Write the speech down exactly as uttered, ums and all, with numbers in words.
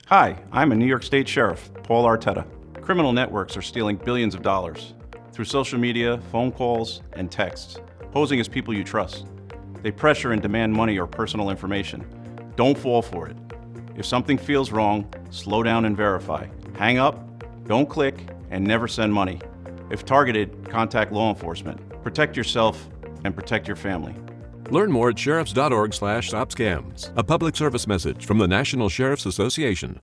Hi, I'm a New York State Sheriff, Paul Arteta. Criminal networks are stealing billions of dollars through social media, phone calls, and texts, posing as people you trust. They pressure and demand money or personal information. Don't fall for it. If something feels wrong, slow down and verify. Hang up, don't click, and never send money. If targeted, contact law enforcement. Protect yourself and protect your family. Learn more at sheriffs dot org slash stop scams. A public service message from the National Sheriff's Association.